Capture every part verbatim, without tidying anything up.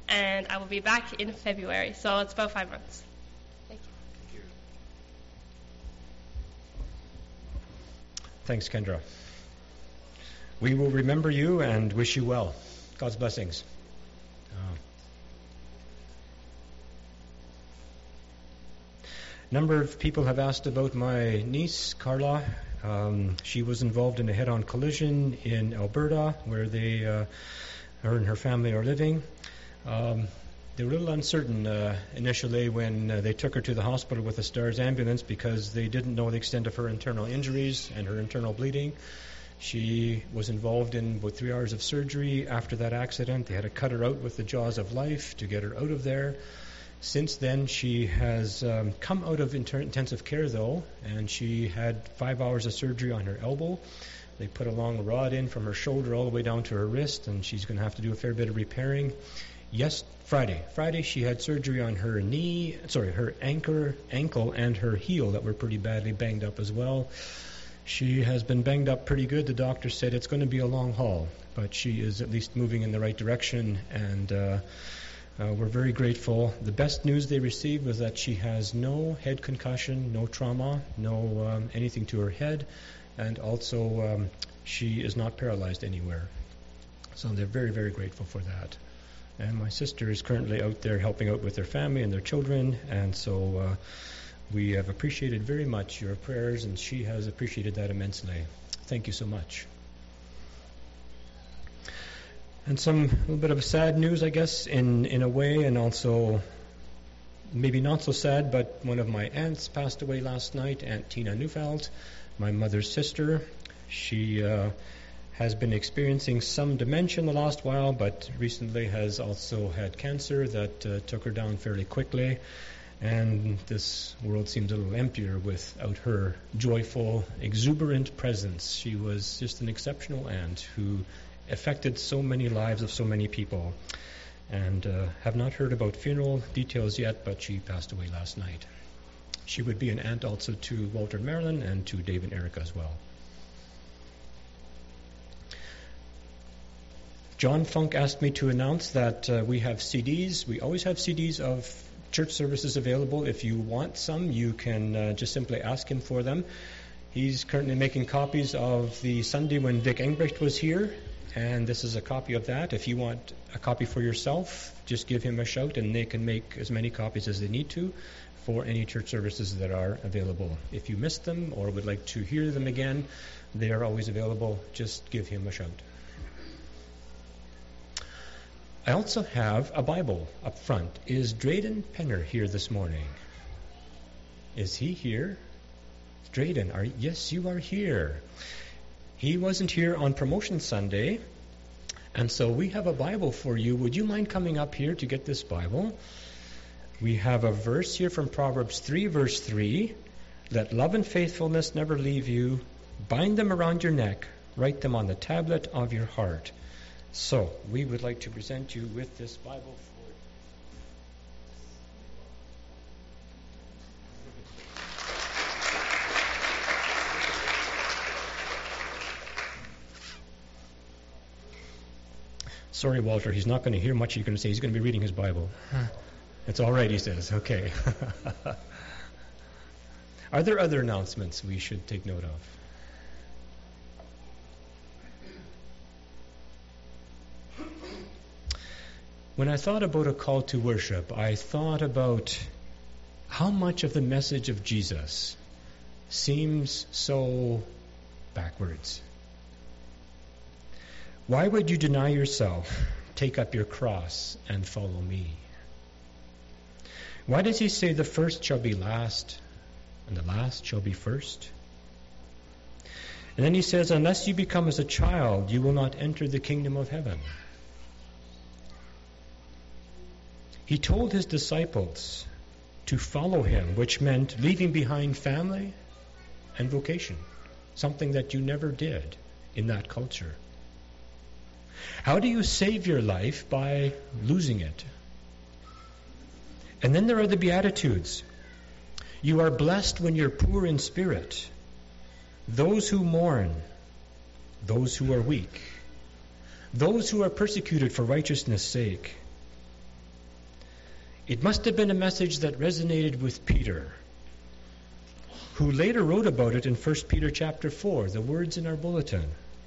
and I will be back in February. So it's about five months. Thank you. Thank you. Thanks, Kendra. We will remember you and wish you well. God's blessings. Uh, number of people have asked about my niece, Carla. Um, she was involved in a head-on collision in Alberta, where they, uh, her and her family are living. Um, they were a little uncertain uh, initially when uh, they took her to the hospital with the STARS ambulance because they didn't know the extent of her internal injuries and her internal bleeding. She was involved in about three hours of surgery after that accident. They had to cut her out with the jaws of life to get her out of there. Since then, she has um, come out of inter- intensive care, though, and she had five hours of surgery on her elbow. They put a long rod in from her shoulder all the way down to her wrist, and she's going to have to do a fair bit of repairing. Yes, Friday. Friday, she had surgery on her knee, sorry, her anchor, ankle and her heel that were pretty badly banged up as well. She has been banged up pretty good. The doctor said it's going to be a long haul, but she is at least moving in the right direction, and uh, uh, we're very grateful. The best news they received was that she has no head concussion, no trauma, no um, anything to her head, and also um, she is not paralyzed anywhere. So they're very, very grateful for that. And my sister is currently out there helping out with their family and their children, and so uh, we have appreciated very much your prayers, and she has appreciated that immensely. Thank you so much. And some little bit of sad news, I guess, in, in a way, and also maybe not so sad, but one of my aunts passed away last night, Aunt Tina Neufeld, my mother's sister. She uh, has been experiencing some dementia in the last while, but recently has also had cancer that uh, took her down fairly quickly. And this world seems a little emptier without her joyful, exuberant presence. She was just an exceptional aunt who affected so many lives of so many people. And uh, have not heard about funeral details yet, but she passed away last night. She would be an aunt also to Walter and Marilyn and to Dave and Erica as well. John Funk asked me to announce that uh, we have C Ds. We always have C Ds of church services available. If you want some, you can uh, just simply ask him for them. He's currently making copies of the Sunday when Vic Engbrecht was here, and this is a copy of that. If you want a copy for yourself, just give him a shout, and they can make as many copies as they need to for any church services that are available. If you missed them or would like to hear them again, they are always available. Just give him a shout. I also have a Bible up front. Is Drayden Penner here this morning? Is he here? Drayden, are, yes, you are here. He wasn't here on Promotion Sunday, and so we have a Bible for you. Would you mind coming up here to get this Bible? We have a verse here from Proverbs three, verse three. Let love and faithfulness never leave you. Bind them around your neck. Write them on the tablet of your heart. So, we would like to present you with this Bible for Sorry, Walter, he's not going to hear much you're going to say. He's going to be reading his Bible. Huh. It's all right, he says. Okay. Are there other announcements we should take note of? When I thought about a call to worship, I thought about how much of the message of Jesus seems so backwards. Why would you deny yourself, take up your cross, and follow me? Why does he say the first shall be last, and the last shall be first? And then he says, unless you become as a child, you will not enter the kingdom of heaven. He told his disciples to follow him, which meant leaving behind family and vocation, something that you never did in that culture. How do you save your life? By losing it. And then there are the Beatitudes. You are blessed when you're poor in spirit, those who mourn, those who are weak, those who are persecuted for righteousness' sake. It must have been a message that resonated with Peter, who later wrote about it in First Peter chapter four, the words in our bulletin.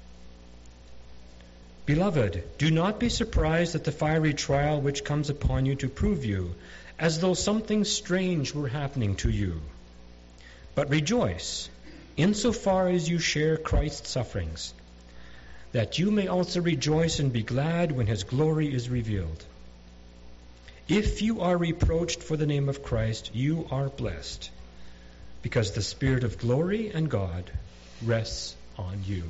Beloved, do not be surprised at the fiery trial which comes upon you to prove you, as though something strange were happening to you. But rejoice, insofar as you share Christ's sufferings, that you may also rejoice and be glad when his glory is revealed. If you are reproached for the name of Christ, you are blessed, because the Spirit of glory and God rests on you.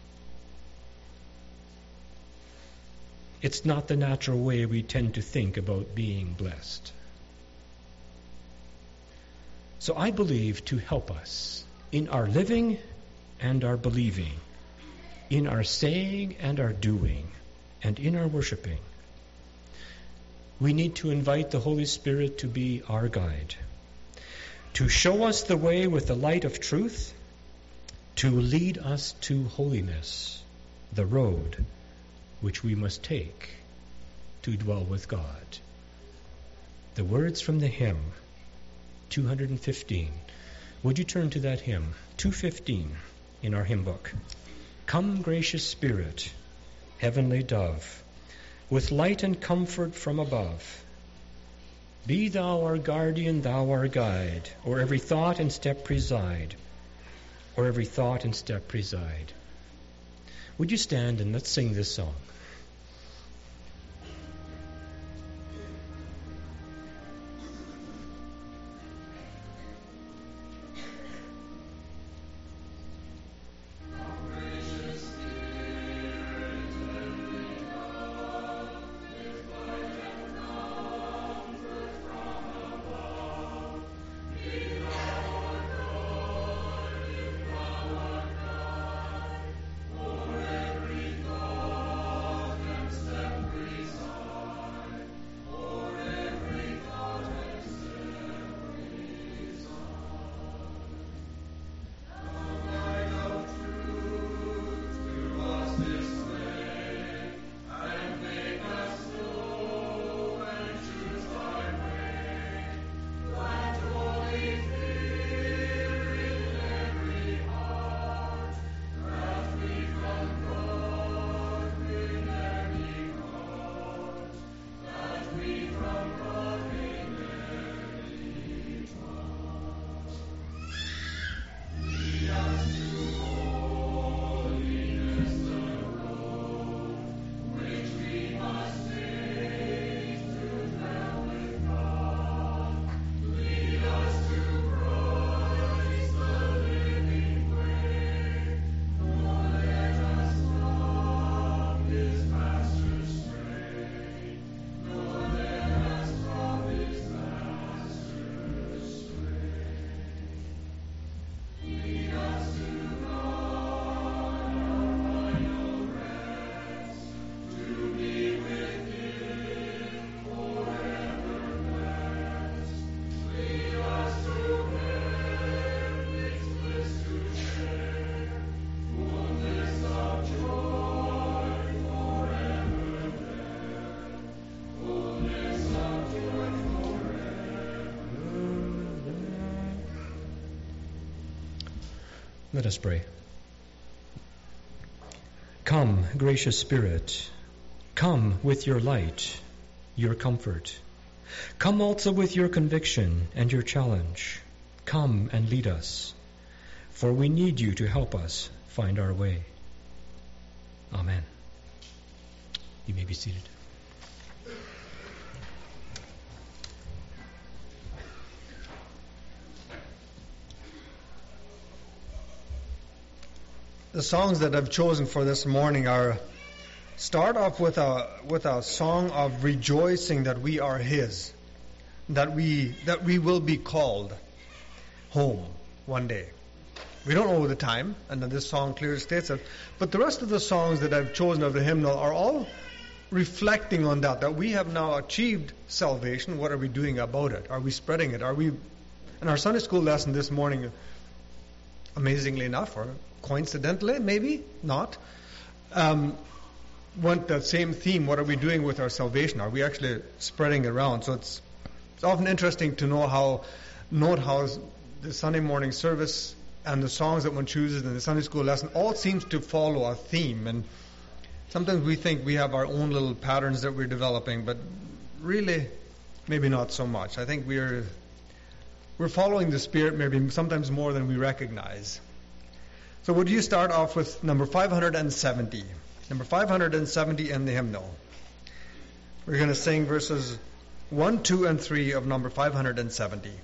It's not the natural way we tend to think about being blessed. So I believe to help us in our living and our believing, in our saying and our doing, and in our worshiping, we need to invite the Holy Spirit to be our guide, to show us the way with the light of truth, to lead us to holiness, the road which we must take to dwell with God. The words from the hymn, two hundred fifteen. Would you turn to that hymn, two fifteen, in our hymn book? Come, gracious Spirit, heavenly dove, with light and comfort from above. Be thou our guardian, thou our guide, o'er every thought and step preside, o'er every thought and step preside. Would you stand and let's sing this song? Let us pray. Come, gracious Spirit, come with your light, your comfort. Come also with your conviction and your challenge. Come and lead us, for we need you to help us find our way. Amen. You may be seated. The songs that I've chosen for this morning are start off with a with a song of rejoicing that we are His, that we that we will be called home one day. We don't know the time, and this song clearly states it. But the rest of the songs that I've chosen of the hymnal are all reflecting on that, that we have now achieved salvation. What are we doing about it? Are we spreading it? Are we? In our Sunday school lesson this morning, amazingly enough, or coincidentally, maybe not, um, went that same theme. What are we doing with our salvation? Are we actually spreading it around? So it's It's often interesting to know how, note how the Sunday morning service and the songs that one chooses in the Sunday school lesson all seems to follow a theme. And sometimes we think we have our own little patterns that we're developing, but really, maybe not so much. I think we're we're following the Spirit maybe sometimes more than we recognize. So would you start off with number five hundred seventy? Number five hundred seventy in the hymnal. We're going to sing verses one, two, and three of number five hundred seventy.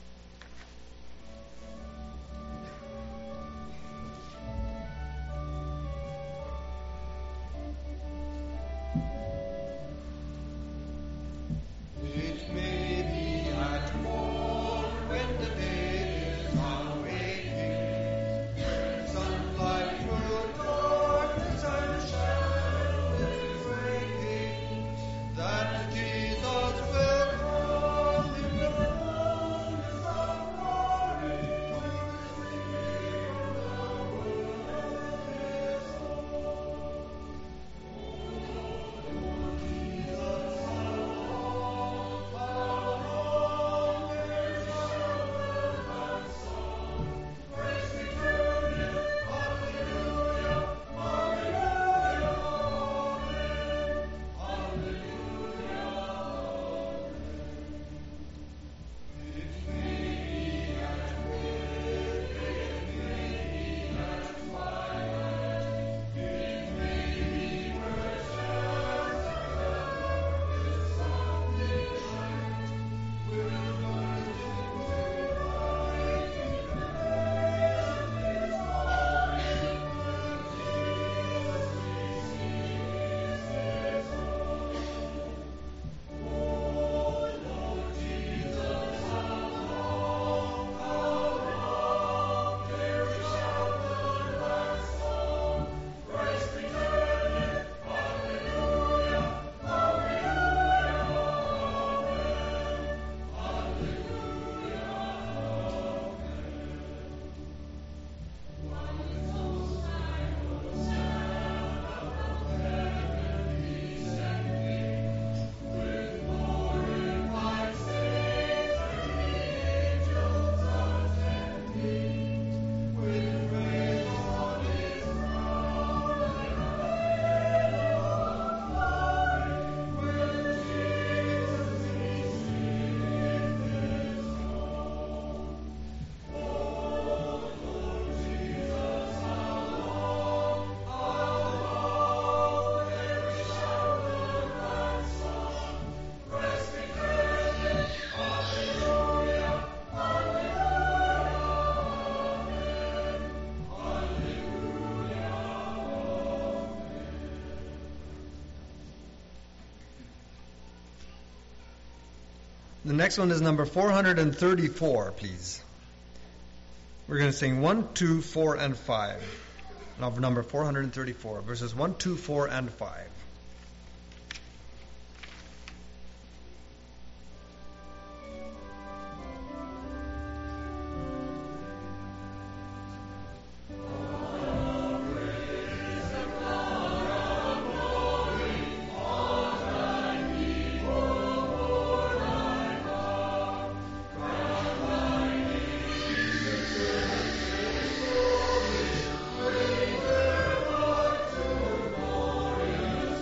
The next one is number four hundred thirty-four, please. We're going to sing one, two, four, and five. Of number four hundred thirty-four, verses one, two, four, and five. Glorious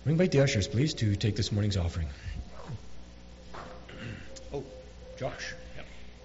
We invite the ushers, please, to take this morning's offering. Oh, Josh. Yep.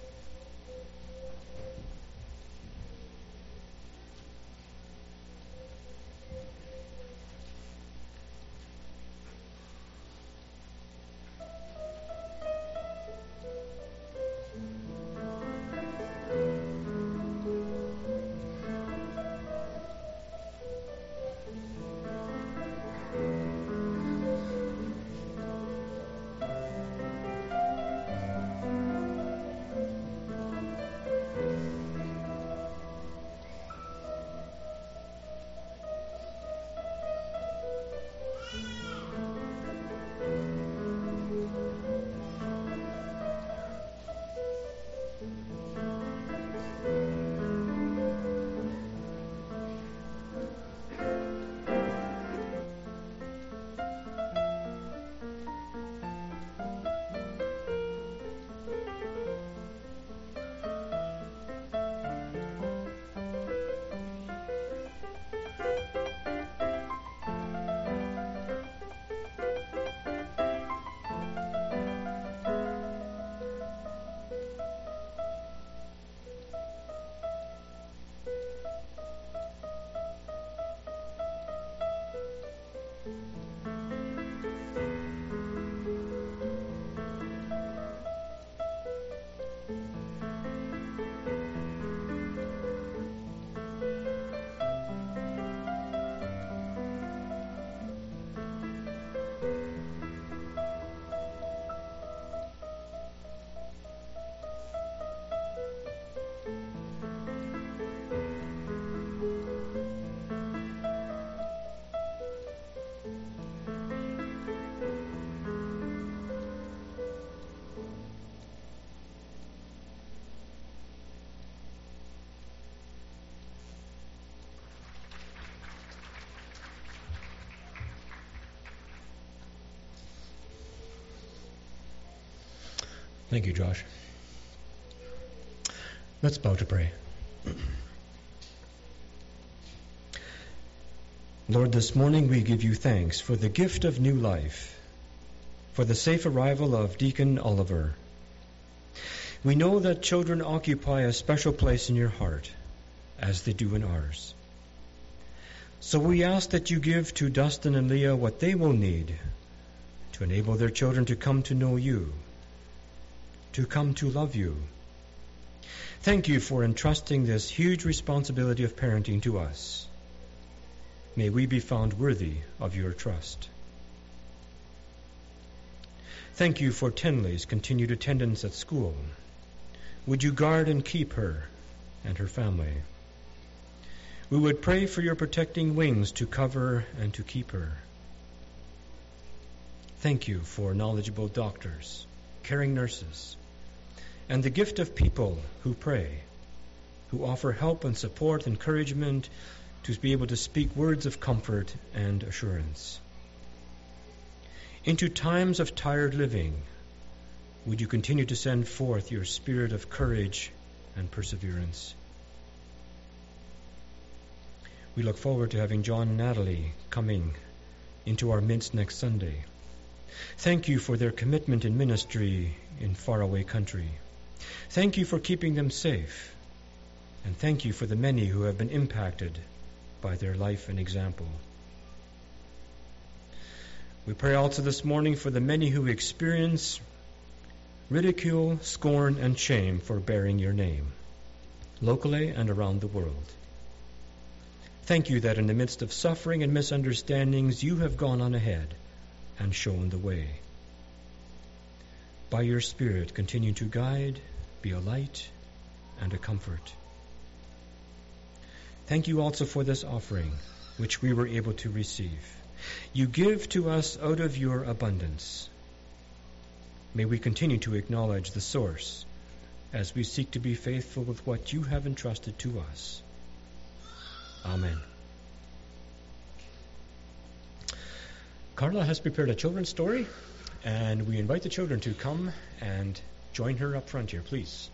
Thank you, Josh. Let's bow to pray. Lord, this morning we give you thanks for the gift of new life, for the safe arrival of Deacon Oliver. We know that children occupy a special place in your heart, as they do in ours. So we ask that you give to Dustin and Leah what they will need to enable their children to come to know you, to come to love you. Thank you for entrusting this huge responsibility of parenting to us. May we be found worthy of your trust. Thank you for Tenley's continued attendance at school. Would you guard and keep her and her family? We would pray for your protecting wings to cover and to keep her. Thank you for knowledgeable doctors, caring nurses, and the gift of people who pray, who offer help and support, encouragement, to be able to speak words of comfort and assurance. Into times of tired living, would you continue to send forth your spirit of courage and perseverance? We look forward to having John and Natalie coming into our midst next Sunday. Thank you for their commitment in ministry in faraway country. Thank you for keeping them safe. And thank you for the many who have been impacted by their life and example. We pray also this morning for the many who experience ridicule, scorn, and shame for bearing your name, locally and around the world. Thank you that in the midst of suffering and misunderstandings, you have gone on ahead and shown the way. By your Spirit, continue to guide, be a light, and a comfort. Thank you also for this offering, which we were able to receive. You give to us out of your abundance. May we continue to acknowledge the source as we seek to be faithful with what you have entrusted to us. Amen. Carla has prepared a children's story, and we invite the children to come and join her up front here, please.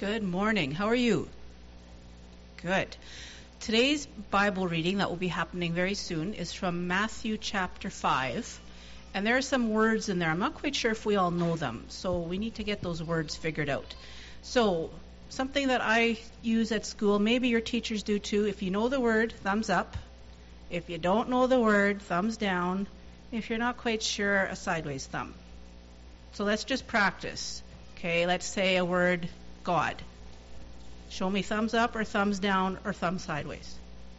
Good morning. How are you? Good. Today's Bible reading that will be happening very soon is from Matthew chapter five. And there are some words in there. I'm not quite sure if we all know them, so we need to get those words figured out. So, something that I use at school, maybe your teachers do too. If you know the word, thumbs up. If you don't know the word, thumbs down. If you're not quite sure, a sideways thumb. So let's just practice. Okay, let's say a word, God. Show me thumbs up or thumbs down or thumb sideways.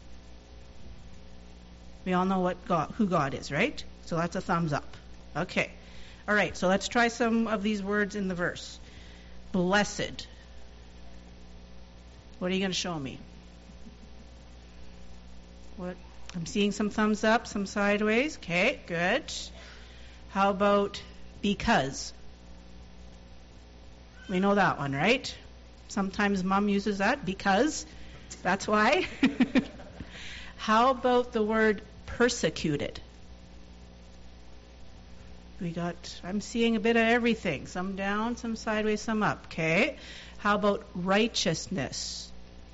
We all know what God, who God is, right? So that's a thumbs up. Okay. All right, so let's try some of these words in the verse. Blessed. What are you going to show me? What? I'm seeing some thumbs up, some sideways. Okay, good. How about because? We know that one, right? Sometimes mom uses that, because. That's why. How about the word persecuted? We got, I'm seeing a bit of everything. Some down, some sideways, some up. Okay. How about righteousness?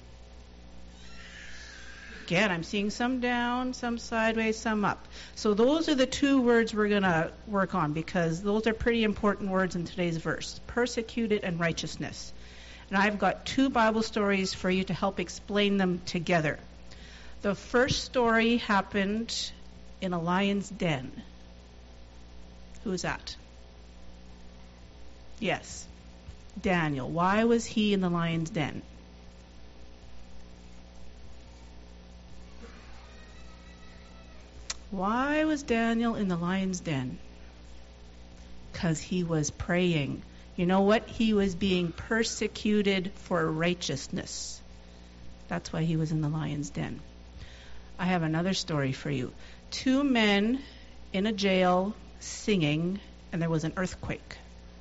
Again, I'm seeing some down, some sideways, some up. So those are the two words we're going to work on, because those are pretty important words in today's verse. Persecuted and righteousness. And I've got two Bible stories for you to help explain them together. The first story happened in a lion's den. Who's that? Yes, Daniel. Why was he in the lion's den? Why was Daniel in the lion's den? Because he was praying. You know what? He was being persecuted for righteousness. That's why he was in the lion's den. I have another story for you. Two men in a jail singing, and there was an earthquake.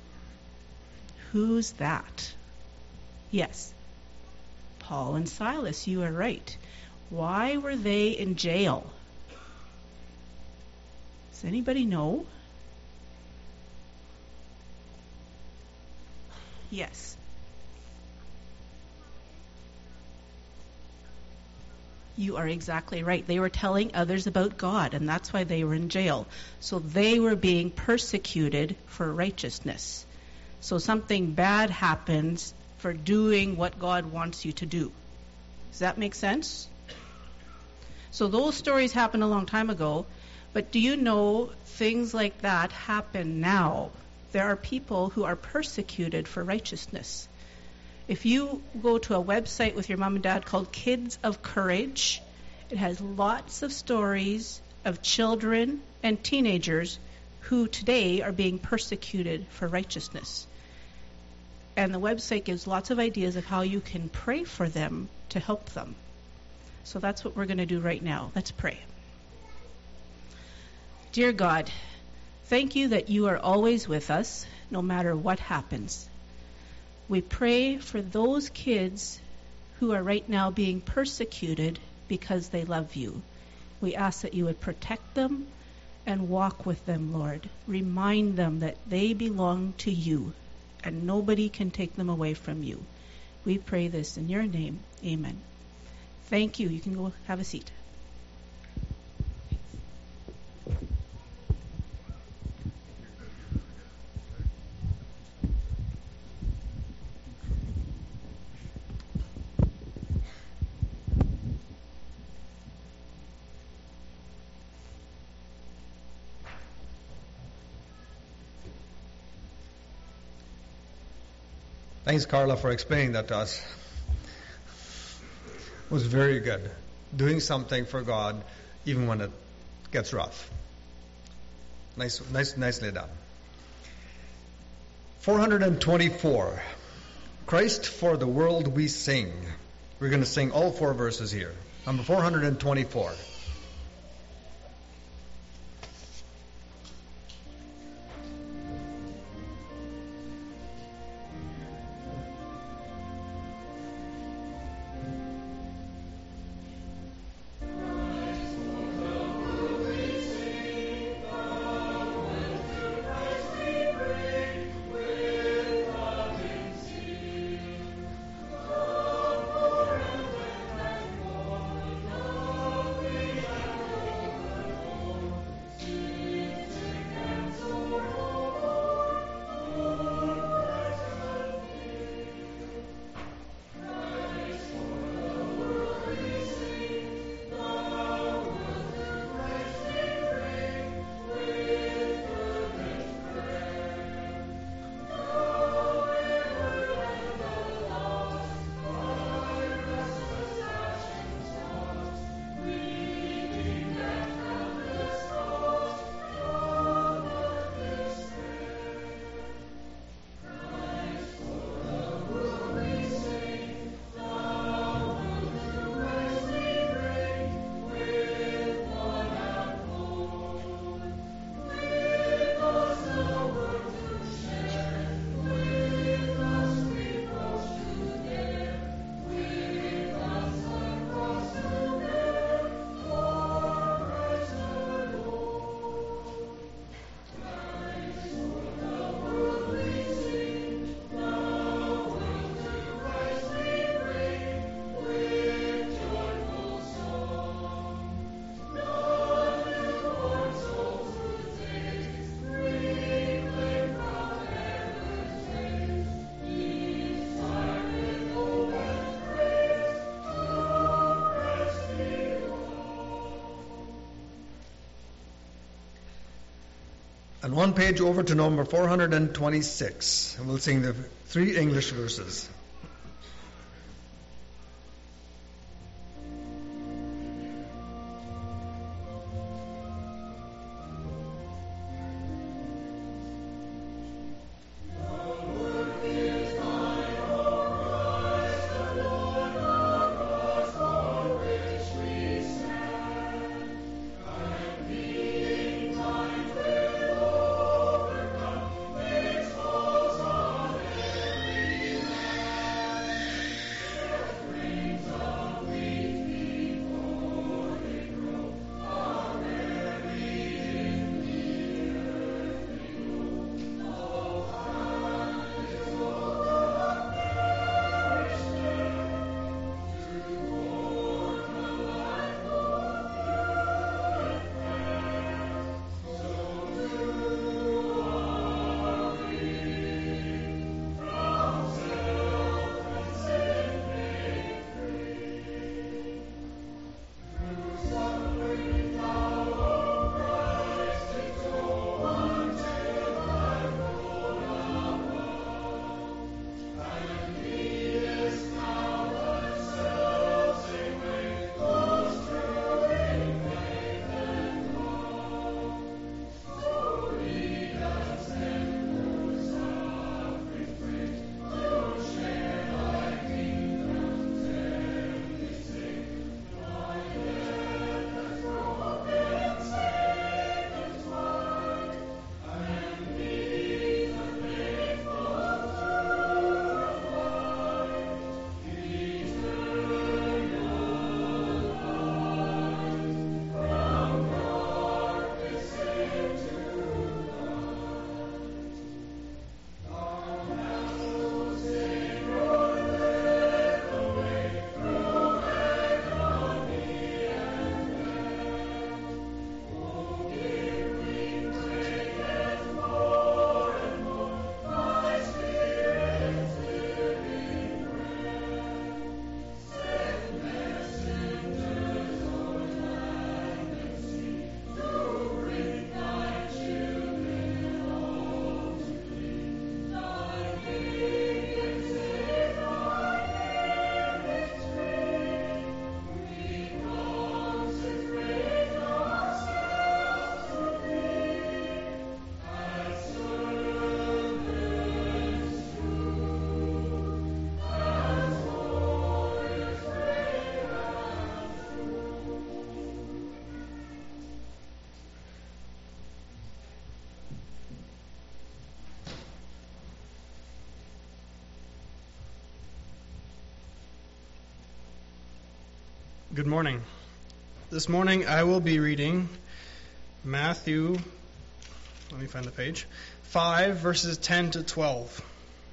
Who's that? Yes, Paul and Silas. You are right. Why were they in jail? Does anybody know? Yes. You are exactly right. They were telling others about God, and that's why they were in jail. So they were being persecuted for righteousness. So something bad happens for doing what God wants you to do. Does that make sense? So those stories happened a long time ago, but do you know things like that happen now? There are people who are persecuted for righteousness. If you go to a website with your mom and dad called Kids of Courage, it has lots of stories of children and teenagers who today are being persecuted for righteousness. And the website gives lots of ideas of how you can pray for them to help them. So that's what we're going to do right now. Let's pray. Dear God, thank you that you are always with us, no matter what happens. We pray for those kids who are right now being persecuted because they love you. We ask that you would protect them and walk with them, Lord. Remind them that they belong to you and nobody can take them away from you. We pray this in your name. Amen. Thank you. You can go have a seat. Thanks, Carla, for explaining that to us. It was very good. Doing something for God, even when it gets rough. Nice, nice, nicely done. four hundred twenty-four. Christ for the world we sing. We're going to sing all four verses here. Number four hundred twenty-four. And one page over to number four hundred twenty-six. And we'll sing the three English verses. Good morning. This morning I will be reading Matthew, let me find the page, five verses ten to twelve.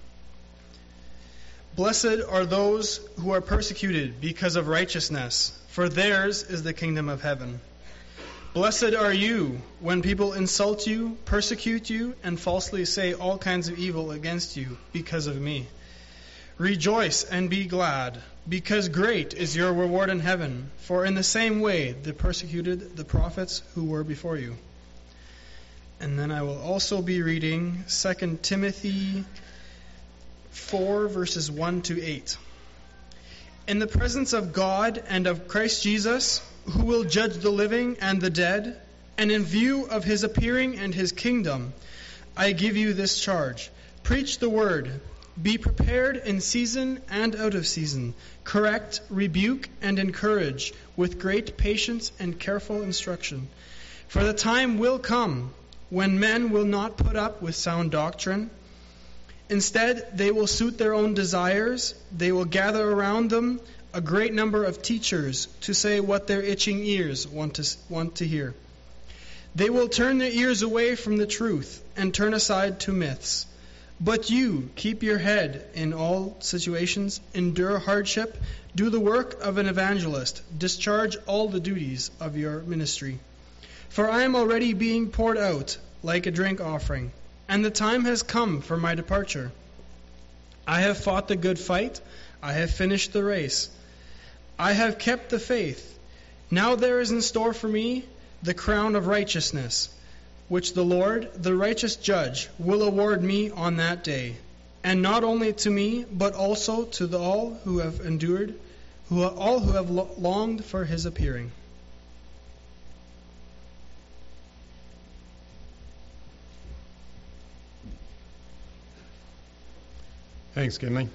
Blessed are those who are persecuted because of righteousness, for theirs is the kingdom of heaven. Blessed are you when people insult you, persecute you, and falsely say all kinds of evil against you because of me. Rejoice and be glad, because great is your reward in heaven, for in the same way they persecuted the prophets who were before you. And then I will also be reading Second Timothy four, verses one to eight. In the presence of God and of Christ Jesus, who will judge the living and the dead, and in view of his appearing and his kingdom, I give you this charge. Preach the word. Be prepared in season and out of season. Correct, rebuke, and encourage with great patience and careful instruction. For the time will come when men will not put up with sound doctrine. Instead, they will suit their own desires. They will gather around them a great number of teachers to say what their itching ears want to, want to hear. They will turn their ears away from the truth and turn aside to myths. But you, keep your head in all situations, endure hardship, do the work of an evangelist, discharge all the duties of your ministry. For I am already being poured out like a drink offering, and the time has come for my departure. I have fought the good fight, I have finished the race. I have kept the faith. Now there is in store for me the crown of righteousness, which the Lord, the righteous judge, will award me on that day, and not only to me, but also to the all who have endured, who all who have lo- longed for his appearing. Thanks, Kinley.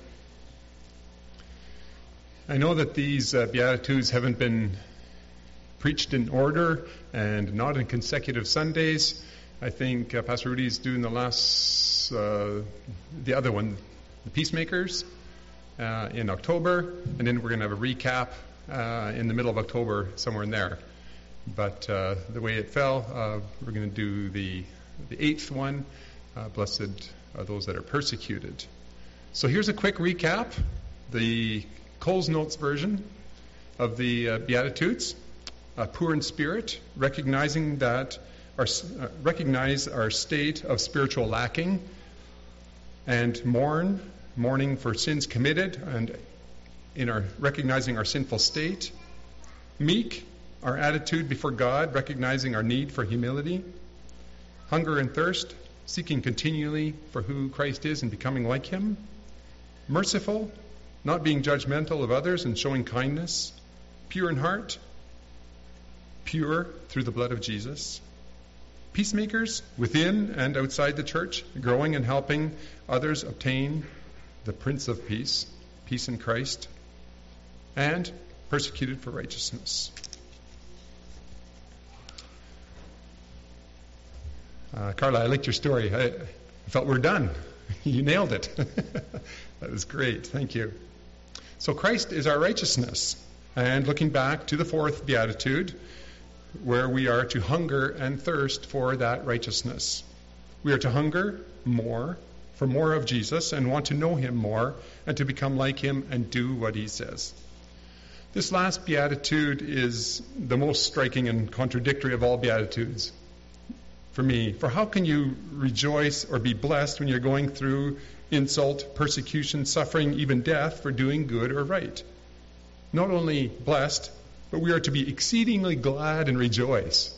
I know that these uh, Beatitudes haven't been preached in order and not in consecutive Sundays. I think uh, Pastor Rudy's doing the last, uh, the other one, the Peacemakers, uh, in October, and then we're going to have a recap uh, in the middle of October, somewhere in there. But uh, the way it fell, uh, we're going to do the the eighth one, uh, Blessed are those that are persecuted. So here's a quick recap, the Coles Notes version of the uh, Beatitudes. Uh, poor in spirit, recognizing that our uh, recognize our state of spiritual lacking, and mourn, mourning for sins committed, and in our recognizing our sinful state. Meek, our attitude before God, recognizing our need for humility. Hunger and thirst, seeking continually for who Christ is and becoming like Him. Merciful, not being judgmental of others and showing kindness. Pure in heart, pure through the blood of Jesus. Peacemakers within and outside the church, growing and helping others obtain the Prince of Peace, peace in Christ. And persecuted for righteousness. Uh, Carla, I liked your story. I, I felt we're done. You nailed it. That was great. Thank you. So Christ is our righteousness. And looking back to the fourth beatitude, where we are to hunger and thirst for that righteousness. We are to hunger more, for more of Jesus, and want to know Him more, and to become like Him and do what He says. This last beatitude is the most striking and contradictory of all beatitudes for me. For how can you rejoice or be blessed when you're going through insult, persecution, suffering, even death for doing good or right? Not only blessed, but we are to be exceedingly glad and rejoice.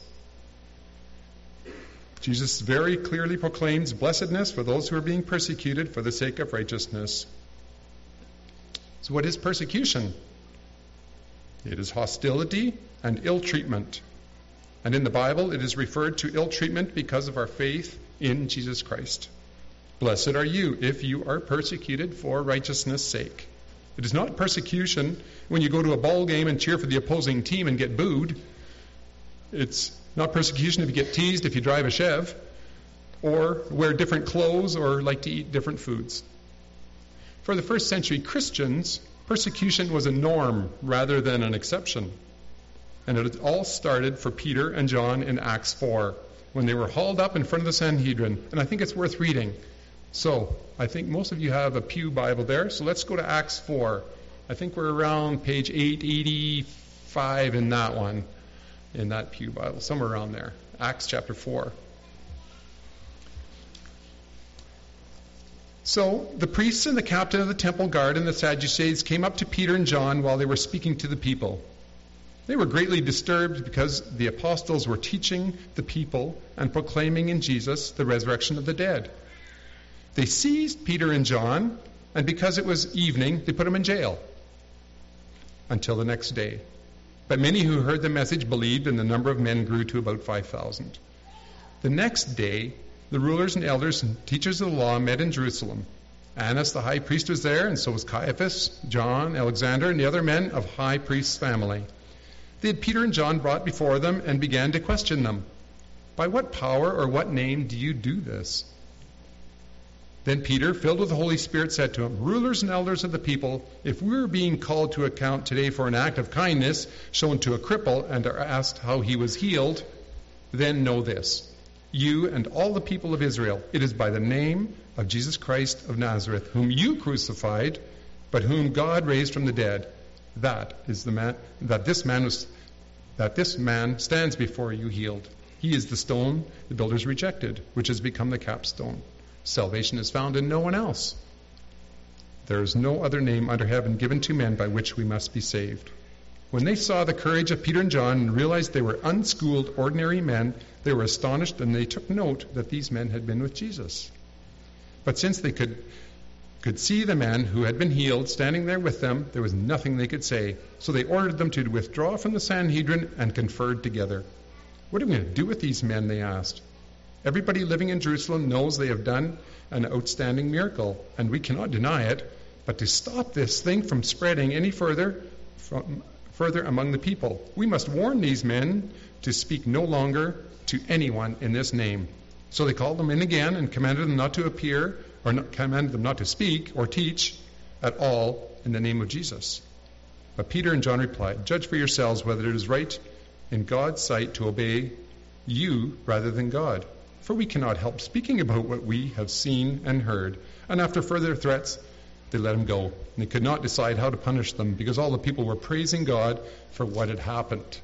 Jesus very clearly proclaims blessedness for those who are being persecuted for the sake of righteousness. So what is persecution? It is hostility and ill treatment. And in the Bible, it is referred to ill treatment because of our faith in Jesus Christ. Blessed are you if you are persecuted for righteousness' sake. It is not persecution when you go to a ball game and cheer for the opposing team and get booed. It's not persecution if you get teased if you drive a Chev, or wear different clothes, or like to eat different foods. For the first century Christians, persecution was a norm rather than an exception. And it all started for Peter and John in Acts four, when they were hauled up in front of the Sanhedrin. And I think it's worth reading. So, I think most of you have a Pew Bible there, so let's go to Acts four. I think we're around page eight eighty-five in that one, in that Pew Bible, somewhere around there. Acts chapter four. So, the priests and the captain of the temple guard and the Sadducees came up to Peter and John while they were speaking to the people. They were greatly disturbed because the apostles were teaching the people and proclaiming in Jesus the resurrection of the dead. They seized Peter and John, and because it was evening, they put them in jail until the next day. But many who heard the message believed, and the number of men grew to about five thousand. The next day, the rulers and elders and teachers of the law met in Jerusalem. Annas the high priest was there, and so was Caiaphas, John, Alexander, and the other men of high priest's family. They had Peter and John brought before them and began to question them. By what power or what name do you do this? Then Peter, filled with the Holy Spirit, said to them, Rulers and elders of the people, if we are being called to account today for an act of kindness shown to a cripple and are asked how he was healed, then know this, you and all the people of Israel, it is by the name of Jesus Christ of Nazareth, whom you crucified, but whom God raised from the dead. That is the man that this man was that this man stands before you healed. He is the stone the builders rejected, which has become the capstone. Salvation is found in no one else. There is no other name under heaven given to men by which we must be saved. When they saw the courage of Peter and John and realized they were unschooled, ordinary men, they were astonished, and they took note that these men had been with Jesus. But since they could could see the man who had been healed standing there with them, there was nothing they could say. So they ordered them to withdraw from the Sanhedrin and conferred together. What are we going to do with these men, they asked. Everybody living in Jerusalem knows they have done an outstanding miracle, and we cannot deny it. But to stop this thing from spreading any further, from, further among the people, we must warn these men to speak no longer to anyone in this name. So they called them in again and commanded them not to appear, or not, commanded them not to speak or teach at all in the name of Jesus. But Peter and John replied, "Judge for yourselves whether it is right in God's sight to obey you rather than God. For we cannot help speaking about what we have seen and heard." And after further threats, they let him go. And they could not decide how to punish them because all the people were praising God for what had happened.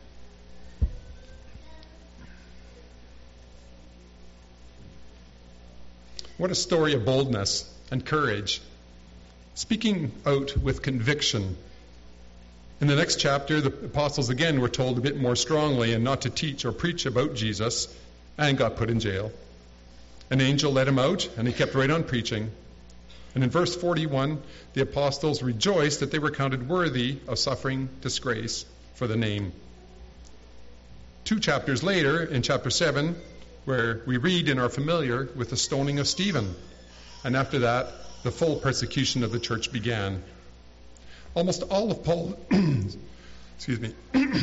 What a story of boldness and courage. Speaking out with conviction. In the next chapter, the apostles again were told a bit more strongly and not to teach or preach about Jesus, and got put in jail. An angel let him out, and he kept right on preaching. And in verse forty-one, the apostles rejoiced that they were counted worthy of suffering disgrace for the name. Two chapters later, in chapter seven, where we read and are familiar with the stoning of Stephen. And after that, the full persecution of the church began. Almost all of Paul, excuse me,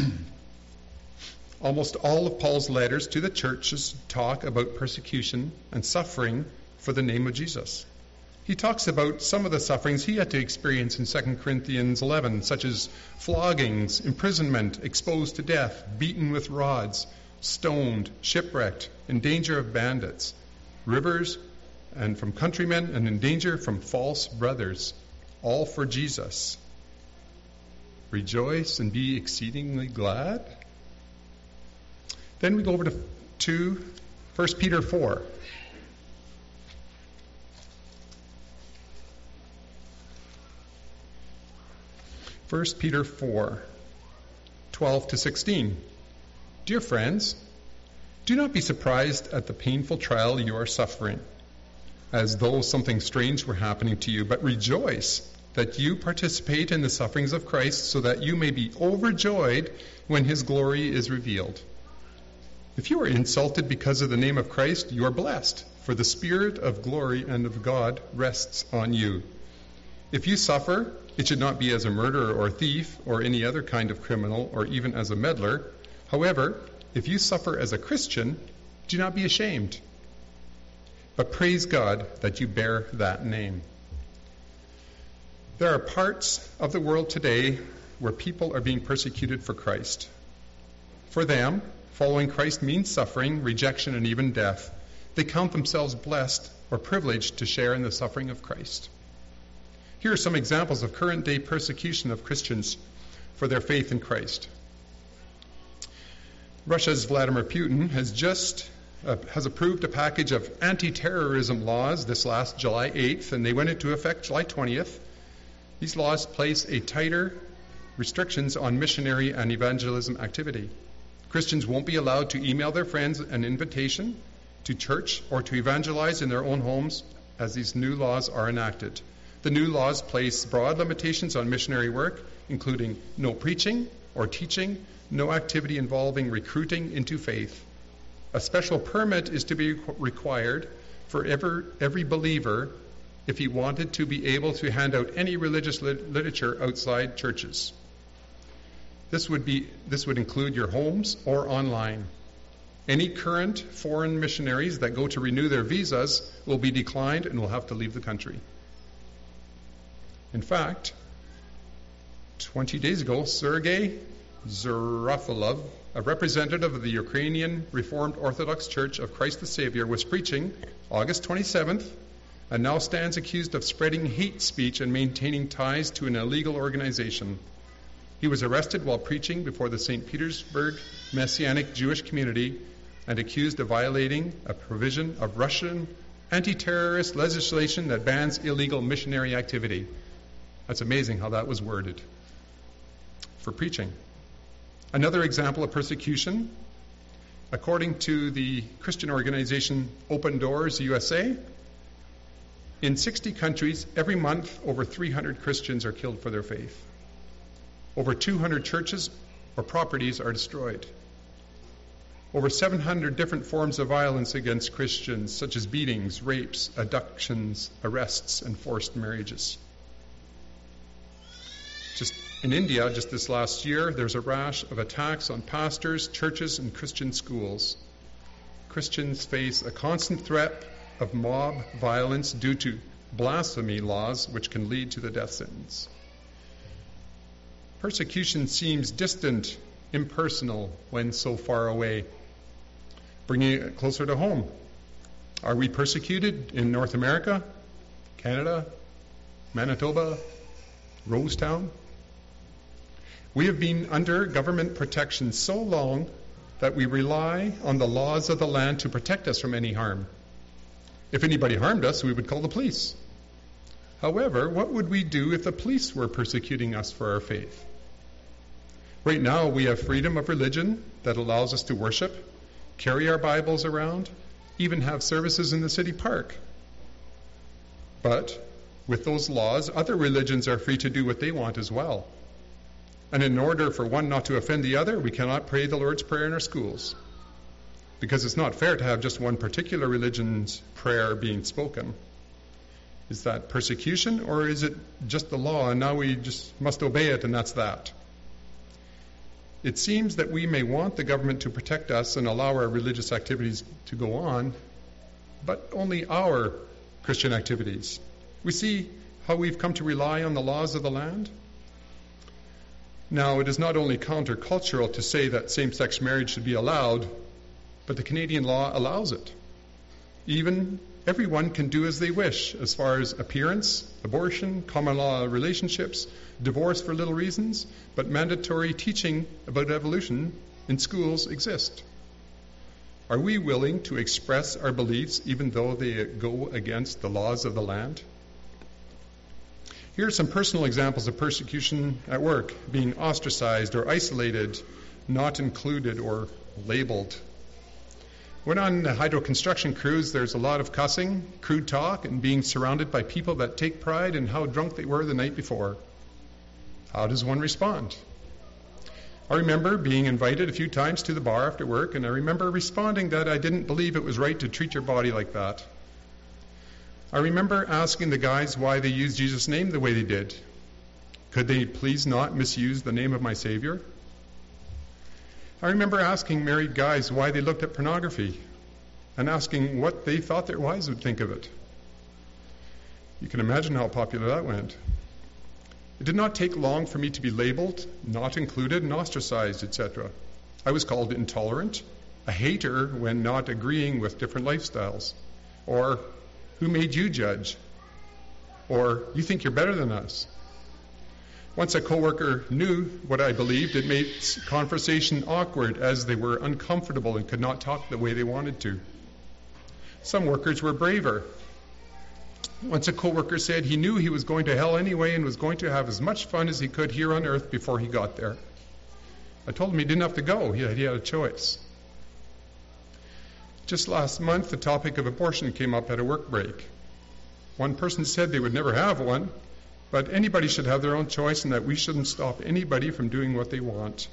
almost all of Paul's letters to the churches talk about persecution and suffering for the name of Jesus. He talks about some of the sufferings he had to experience in Second Corinthians eleven, such as floggings, imprisonment, exposed to death, beaten with rods, stoned, shipwrecked, in danger of bandits, rivers, and from countrymen, and in danger from false brothers, all for Jesus. Rejoice and be exceedingly glad. Then we go over to, to First Peter four. First Peter four, twelve to sixteen. Dear friends, do not be surprised at the painful trial you are suffering, as though something strange were happening to you, but rejoice that you participate in the sufferings of Christ, so that you may be overjoyed when his glory is revealed. If you are insulted because of the name of Christ, you are blessed, for the Spirit of glory and of God rests on you. If you suffer, it should not be as a murderer or thief or any other kind of criminal or even as a meddler. However, if you suffer as a Christian, do not be ashamed, but praise God that you bear that name. There are parts of the world today where people are being persecuted for Christ. For them, following Christ means suffering, rejection, and even death. They count themselves blessed or privileged to share in the suffering of Christ. Here are some examples of current day persecution of Christians for their faith in Christ. Russia's Vladimir Putin has just uh, has approved a package of anti-terrorism laws this last July eighth, and they went into effect July twentieth. These laws place a tighter restrictions on missionary and evangelism activity. Christians won't be allowed to email their friends an invitation to church or to evangelize in their own homes as these new laws are enacted. The new laws place broad limitations on missionary work, including no preaching or teaching, no activity involving recruiting into faith. A special permit is to be required for every, every believer if he wanted to be able to hand out any religious lit- literature outside churches. This would be this would include your homes or online. Any current foreign missionaries that go to renew their visas will be declined and will have to leave the country. In fact, twenty days ago, Sergei Zarafilov, a representative of the Ukrainian Reformed Orthodox Church of Christ the Savior, was preaching August twenty-seventh and now stands accused of spreading hate speech and maintaining ties to an illegal organization. He was arrested while preaching before the Saint Petersburg Messianic Jewish community and accused of violating a provision of Russian anti-terrorist legislation that bans illegal missionary activity. That's amazing how that was worded. for preaching. Another example of persecution, according to the Christian organization Open Doors U S A, in sixty countries, every month, over three hundred Christians are killed for their faith. Over two hundred churches or properties are destroyed. Over seven hundred different forms of violence against Christians, such as beatings, rapes, abductions, arrests, and forced marriages. Just in India, just this last year, there's a rash of attacks on pastors, churches, and Christian schools. Christians face a constant threat of mob violence due to blasphemy laws, which can lead to the death sentence. Persecution seems distant, impersonal, when so far away. Bringing it closer to home. Are we persecuted in North America, Canada, Manitoba, Rosetown? We have been under government protection so long that we rely on the laws of the land to protect us from any harm. If anybody harmed us, we would call the police. However, what would we do if the police were persecuting us for our faith? Right now, we have freedom of religion that allows us to worship, carry our Bibles around, even have services in the city park. But with those laws, other religions are free to do what they want as well. And in order for one not to offend the other, we cannot pray the Lord's Prayer in our schools. Because it's not fair to have just one particular religion's prayer being spoken. Is that persecution, or is it just the law and now we just must obey it and that's that? It seems that we may want the government to protect us and allow our religious activities to go on, but only our Christian activities. We see how we've come to rely on the laws of the land. Now, it is not only countercultural to say that same-sex marriage should be allowed, but the Canadian law allows it. Even everyone can do as they wish as far as appearance, abortion, common law relationships, divorce for little reasons, but mandatory teaching about evolution in schools exist. Are we willing to express our beliefs even though they go against the laws of the land? Here are some personal examples of persecution at work: being ostracized or isolated, not included or labeled. When on the hydro construction crews, there's a lot of cussing, crude talk, and being surrounded by people that take pride in how drunk they were the night before. How does one respond? I remember being invited a few times to the bar after work, and I remember responding that I didn't believe it was right to treat your body like that. I remember asking the guys why they used Jesus' name the way they did. Could they please not misuse the name of my Savior? I remember asking married guys why they looked at pornography and asking what they thought their wives would think of it. You can imagine how popular that went. It did not take long for me to be labeled, not included, and ostracized, et cetera. I was called intolerant, a hater when not agreeing with different lifestyles, or who made you judge, or you think you're better than us. Once a coworker knew what I believed, it made conversation awkward as they were uncomfortable and could not talk the way they wanted to. Some workers were braver. Once a coworker said he knew he was going to hell anyway and was going to have as much fun as he could here on earth before he got there. I told him he didn't have to go. He had, he had a choice. Just last month, the topic of abortion came up at a work break. One person said they would never have one, but anybody should have their own choice and that we shouldn't stop anybody from doing what they want.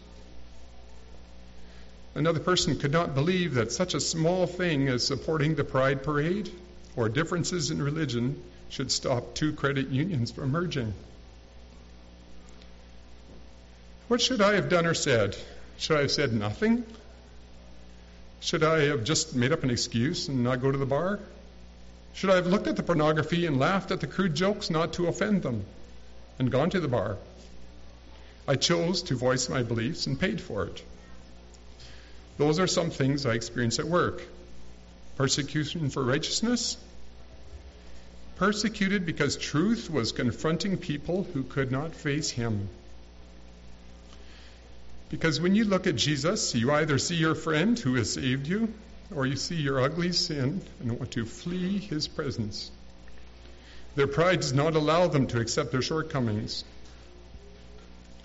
Another person could not believe that such a small thing as supporting the Pride Parade or differences in religion should stop two credit unions from merging. What should I have done or said? Should I have said nothing? Should I have just made up an excuse and not go to the bar? Should I have looked at the pornography and laughed at the crude jokes not to offend them and gone to the bar? I chose to voice my beliefs and paid for it. Those are some things I experienced at work. Persecution for righteousness. Persecuted because truth was confronting people who could not face him. Because when you look at Jesus, you either see your friend who has saved you, or you see your ugly sin and want to flee his presence. Their pride does not allow them to accept their shortcomings.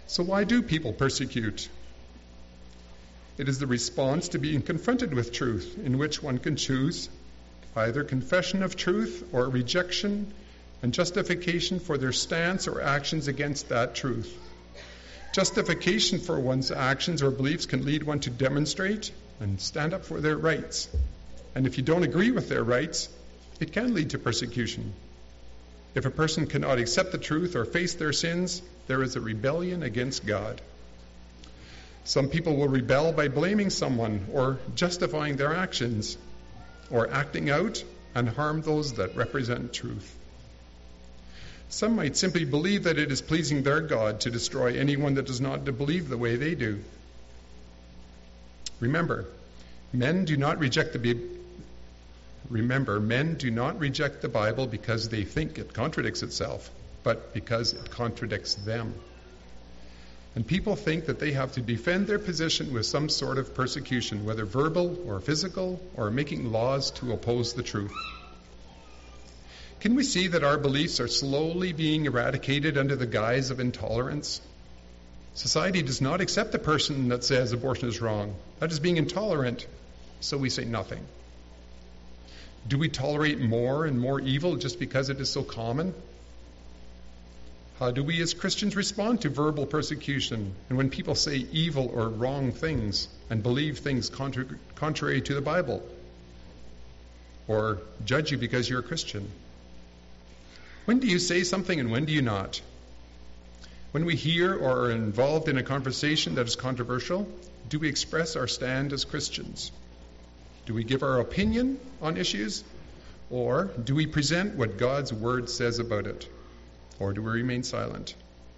So why do people persecute? It is the response to being confronted with truth, in which one can choose either confession of truth or rejection and justification for their stance or actions against that truth. Justification for one's actions or beliefs can lead one to demonstrate and stand up for their rights. And if you don't agree with their rights, it can lead to persecution. If a person cannot accept the truth or face their sins, there is a rebellion against God. Some people will rebel by blaming someone or justifying their actions, or acting out and harm those that represent truth. Some might simply believe that it is pleasing their God to destroy anyone that does not believe the way they do. Remember, men do not reject the Bi- Remember, men do not reject the Bible because they think it contradicts itself, but because it contradicts them. And people think that they have to defend their position with some sort of persecution, whether verbal or physical, or making laws to oppose the truth. Can we see that our beliefs are slowly being eradicated under the guise of intolerance? Society does not accept a person that says abortion is wrong. That is being intolerant, so we say nothing. Do we tolerate more and more evil just because it is so common? How do we as Christians respond to verbal persecution and when people say evil or wrong things and believe things contra- contrary to the Bible? Or judge you because you're a Christian? When do you say something and when do you not? When we hear or are involved in a conversation that is controversial, do we express our stand as Christians? Do we give our opinion on issues? Or do we present what God's Word says about it? Or do we remain silent?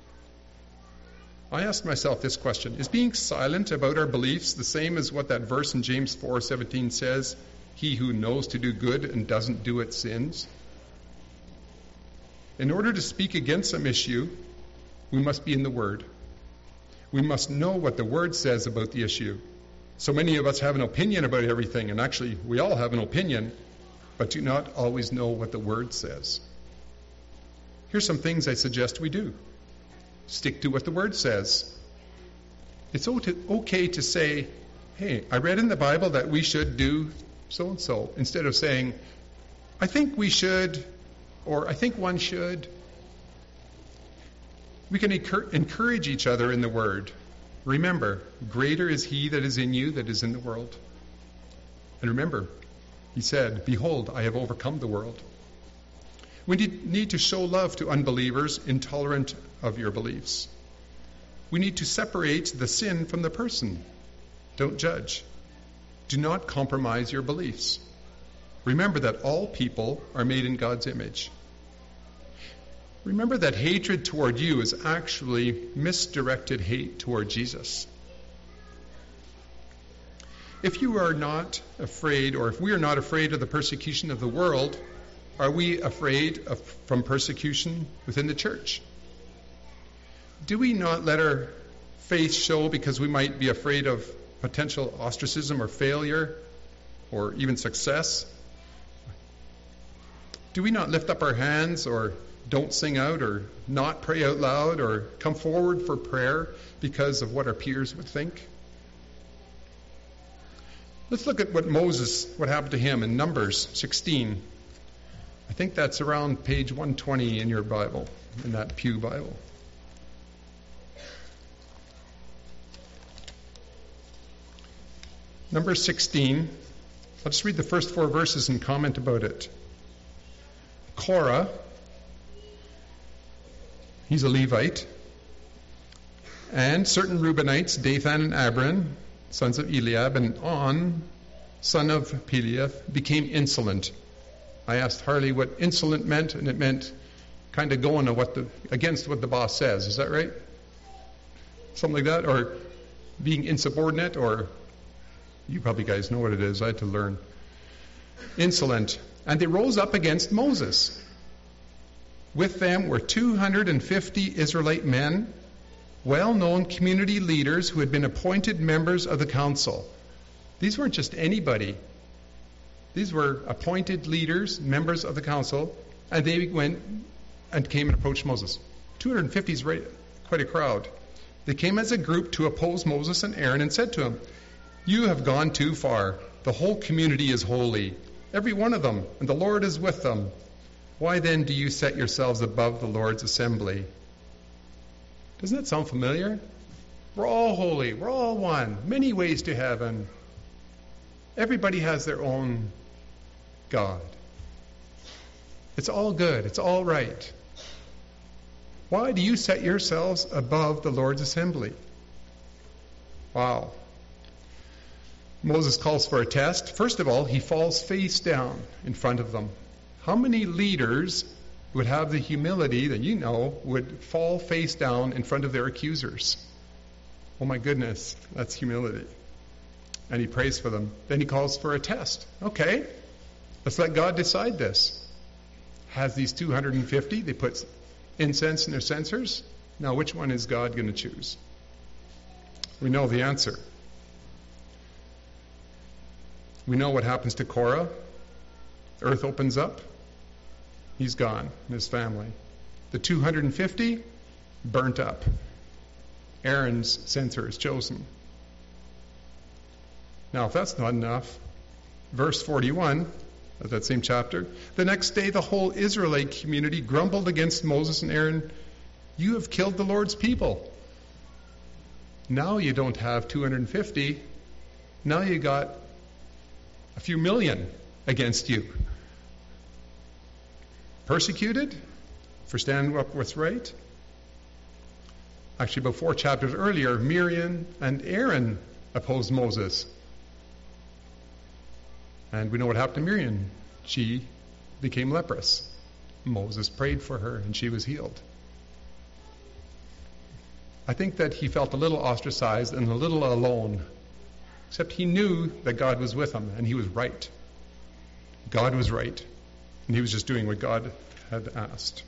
I asked myself this question: is being silent about our beliefs the same as what that verse in James four seventeen says, "He who knows to do good and doesn't do it sins"? In order to speak against some issue, we must be in the Word. We must know what the Word says about the issue. So many of us have an opinion about everything, and actually we all have an opinion, but do not always know what the Word says. Here's some things I suggest we do. Stick to what the Word says. It's okay to say, hey, I read in the Bible that we should do so-and-so, instead of saying, I think we should, or I think one should. We can encourage each other in the Word. Remember, greater is He that is in you that is in the world. And remember, He said, behold, I have overcome the world. We need to show love to unbelievers intolerant of your beliefs. We need to separate the sin from the person. Don't judge. Do not compromise your beliefs. Remember that all people are made in God's image. Remember that hatred toward you is actually misdirected hate toward Jesus. If you are not afraid, or if we are not afraid of the persecution of the world, are we afraid of, from persecution within the church? Do we not let our faith show because we might be afraid of potential ostracism or failure or even success? Do we not lift up our hands or don't sing out or not pray out loud or come forward for prayer because of what our peers would think? Let's look at what Moses, what happened to him in Numbers sixteen. I think that's around page one twenty in your Bible, in that Pew Bible. Number sixteen. Let's read the first four verses and comment about it. Korah, he's a Levite, and certain Reubenites, Dathan and Abiram, sons of Eliab, and On, son of Peleeth, became insolent. I asked Harley what insolent meant, and it meant kind of going to what the, against what the boss says. Is that right? Something like that? Or being insubordinate? Or you probably guys know what it is. I had to learn. Insolent. And they rose up against Moses. With them were two hundred fifty Israelite men, well-known community leaders who had been appointed members of the council. These weren't just anybody. These were appointed leaders, members of the council, and they went and came and approached Moses. two hundred fifty is right, quite a crowd. They came as a group to oppose Moses and Aaron and said to him, "You have gone too far. The whole community is holy, every one of them, and the Lord is with them. Why then do you set yourselves above the Lord's assembly?" Doesn't that sound familiar? We're all holy. We're all one. Many ways to heaven. Everybody has their own God. It's all good. It's all right. Why do you set yourselves above the Lord's assembly? Wow. Moses calls for a test. First of all, he falls face down in front of them. How many leaders would have the humility that you know would fall face down in front of their accusers? Oh my goodness, that's humility. And he prays for them. Then he calls for a test. Okay, let's let God decide this. Has these two hundred fifty, they put incense in their censers. Now, which one is God going to choose? We know the answer. We know what happens to Korah. The earth opens up. He's gone, and his family. The two hundred fifty, burnt up. Aaron's censer is chosen. Now, if that's not enough, verse forty-one of that same chapter, the next day the whole Israelite community grumbled against Moses and Aaron. "You have killed the Lord's people." Now you don't have two hundred fifty. Now you got a few million against you. Persecuted for standing up what's right? Actually, about four chapters earlier, Miriam and Aaron opposed Moses. And we know what happened to Miriam. She became leprous. Moses prayed for her and she was healed. I think that he felt a little ostracized and a little alone. Except he knew that God was with him and he was right. God was right. And he was just doing what God had asked.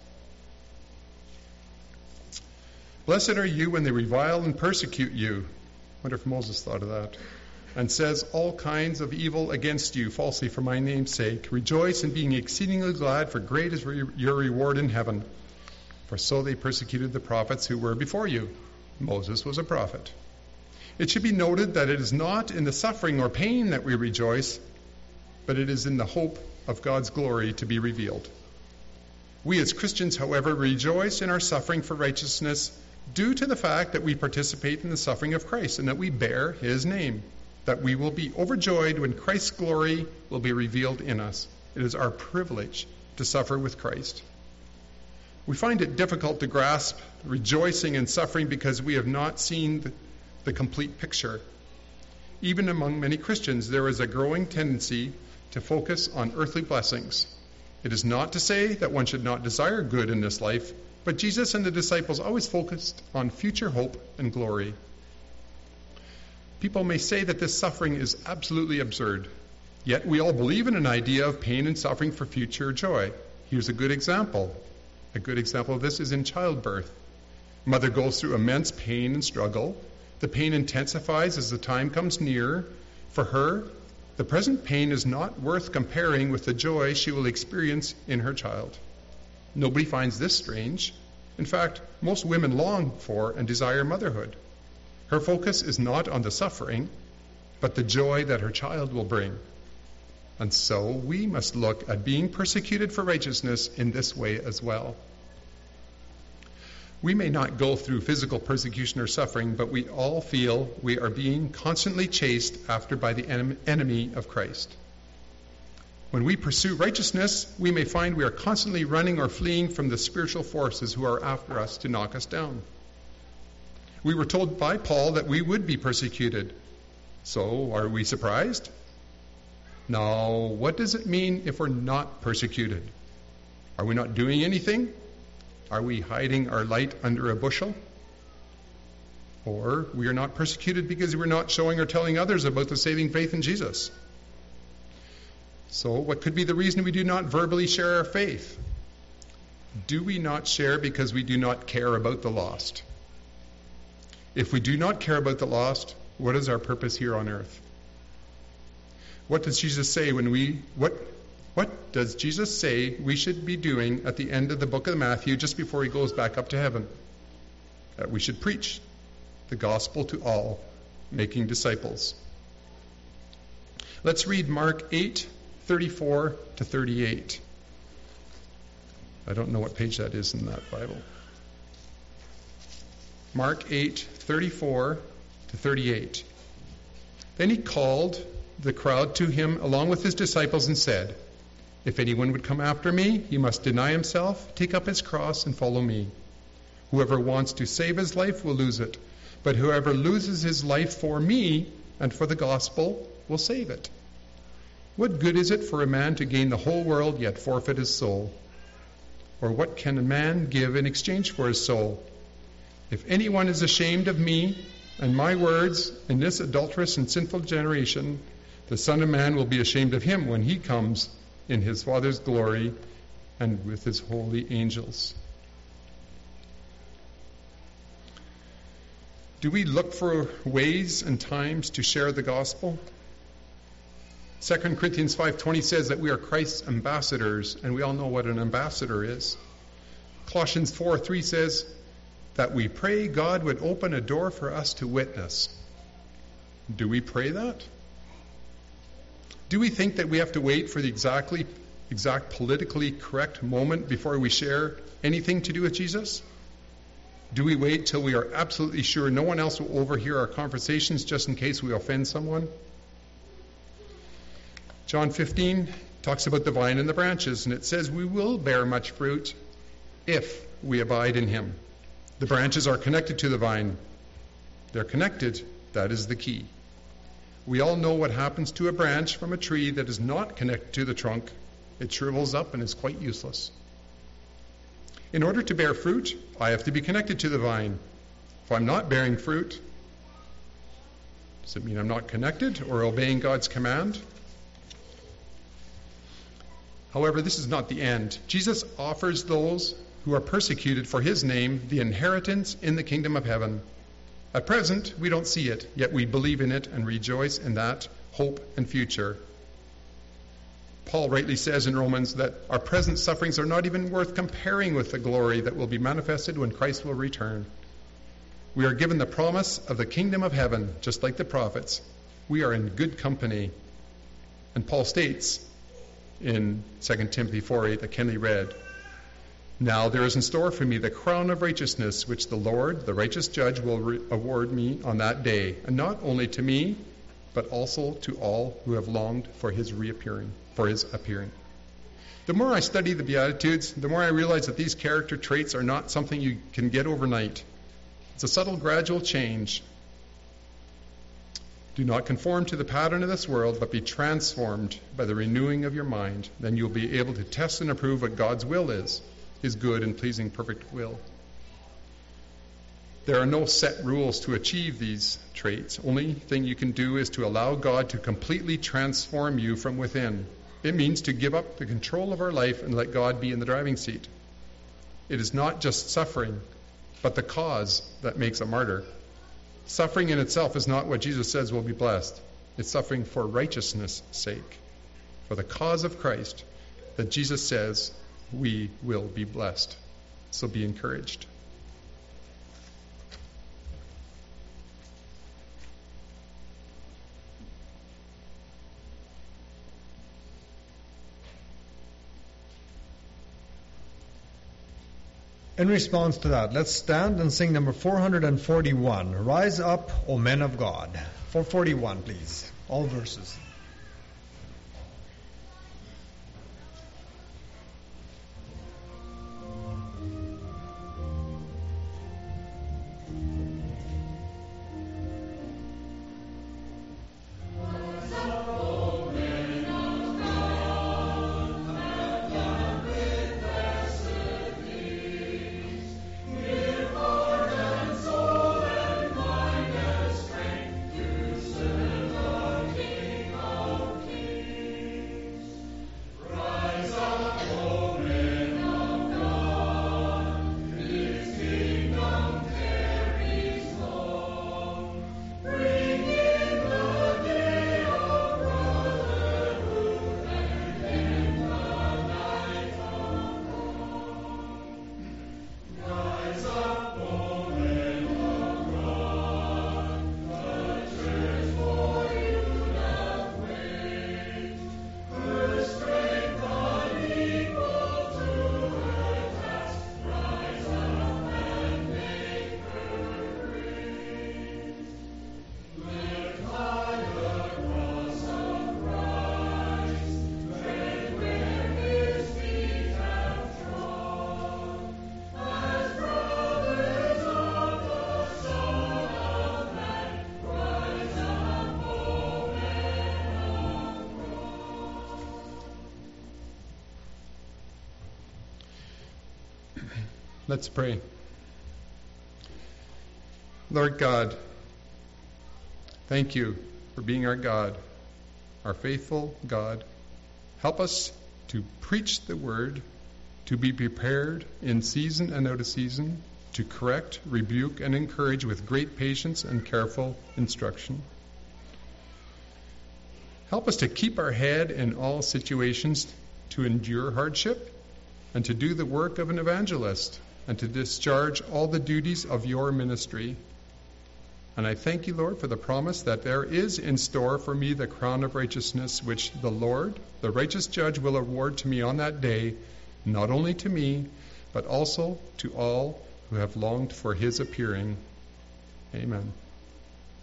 Blessed are you when they revile and persecute you. I wonder if Moses thought of that. And says all kinds of evil against you falsely for my name's sake. Rejoice in being exceedingly glad, for great is re- your reward in heaven. For so they persecuted the prophets who were before you. Moses was a prophet. It should be noted that it is not in the suffering or pain that we rejoice, but it is in the hope of God's glory to be revealed. We as Christians, however, rejoice in our suffering for righteousness due to the fact that we participate in the suffering of Christ and that we bear his name, that we will be overjoyed when Christ's glory will be revealed in us. It is our privilege to suffer with Christ. We find it difficult to grasp rejoicing and suffering because we have not seen the, the complete picture. Even among many Christians, there is a growing tendency to focus on earthly blessings. It is not to say that one should not desire good in this life, but Jesus and the disciples always focused on future hope and glory. People may say that this suffering is absolutely absurd, yet we all believe in an idea of pain and suffering for future joy. Here's a good example. A good example of this is in childbirth. Mother goes through immense pain and struggle. The pain intensifies as the time comes near. For her, the present pain is not worth comparing with the joy she will experience in her child. Nobody finds this strange. In fact, most women long for and desire motherhood. Her focus is not on the suffering, but the joy that her child will bring. And so we must look at being persecuted for righteousness in this way as well. We may not go through physical persecution or suffering, but we all feel we are being constantly chased after by the en- enemy of Christ. When we pursue righteousness, we may find we are constantly running or fleeing from the spiritual forces who are after us to knock us down. We were told by Paul that we would be persecuted. So, are we surprised? Now, what does it mean if we're not persecuted? Are we not doing anything? Are we hiding our light under a bushel? Or we are not persecuted because we're not showing or telling others about the saving faith in Jesus? So, what could be the reason we do not verbally share our faith? Do we not share because we do not care about the lost? If we do not care about the lost, what is our purpose here on earth? What does Jesus say when we what what does Jesus say we should be doing at the end of the book of Matthew just before he goes back up to heaven? That we should preach the gospel to all, making disciples. Let's read Mark eight, thirty-four to thirty-eight. I don't know what page that is in that Bible. Mark eight, thirty-four to thirty-eight. Then he called the crowd to him along with his disciples and said, "If anyone would come after me, he must deny himself, take up his cross, and follow me. Whoever wants to save his life will lose it, but whoever loses his life for me and for the gospel will save it. What good is it for a man to gain the whole world yet forfeit his soul? Or what can a man give in exchange for his soul? If anyone is ashamed of me and my words in this adulterous and sinful generation, the Son of Man will be ashamed of him when he comes in his Father's glory and with his holy angels." Do we look for ways and times to share the gospel? Second Corinthians five twenty says that we are Christ's ambassadors, and we all know what an ambassador is. Colossians four three says that we pray God would open a door for us to witness. Do we pray that? Do we think that we have to wait for the exactly exact politically correct moment before we share anything to do with Jesus? Do we wait till we are absolutely sure no one else will overhear our conversations just in case we offend someone? John fifteen talks about the vine and the branches, and it says we will bear much fruit if we abide in him. The branches are connected to the vine. They're connected. That is the key. We all know what happens to a branch from a tree that is not connected to the trunk. It shrivels up and is quite useless. In order to bear fruit, I have to be connected to the vine. If I'm not bearing fruit, does it mean I'm not connected or obeying God's command? However, this is not the end. Jesus offers those who are persecuted for his name the inheritance in the kingdom of heaven. At present, we don't see it, yet we believe in it and rejoice in that hope and future. Paul rightly says in Romans that our present sufferings are not even worth comparing with the glory that will be manifested when Christ will return. We are given the promise of the kingdom of heaven, just like the prophets. We are in good company. And Paul states in Second Timothy four eight that Kenley read, "Now there is in store for me the crown of righteousness, which the Lord, the righteous judge, will re- award me on that day, and not only to me, but also to all who have longed for his reappearing, for his appearing." The more I study the Beatitudes, the more I realize that these character traits are not something you can get overnight. It's a subtle, gradual change. Do not conform to the pattern of this world, but be transformed by the renewing of your mind. Then you'll be able to test and approve what God's will is, his good and pleasing perfect will. There are no set rules to achieve these traits. Only thing you can do is to allow God to completely transform you from within. It means to give up the control of our life and let God be in the driving seat. It is not just suffering, but the cause that makes a martyr. Suffering in itself is not what Jesus says will be blessed. It's suffering for righteousness' sake, for the cause of Christ, that Jesus says we will be blessed. So be encouraged. In response to that, let's stand and sing number four hundred forty-one, Rise Up, O Men of God. four forty-one, please. All verses. King Let's pray. Lord God, thank you for being our God, our faithful God. Help us to preach the word, to be prepared in season and out of season, to correct, rebuke, and encourage with great patience and careful instruction. Help us to keep our head in all situations, to endure hardship, and to do the work of an evangelist, and to discharge all the duties of your ministry. And I thank you, Lord, for the promise that there is in store for me the crown of righteousness, which the Lord, the righteous judge, will award to me on that day, not only to me, but also to all who have longed for his appearing. Amen.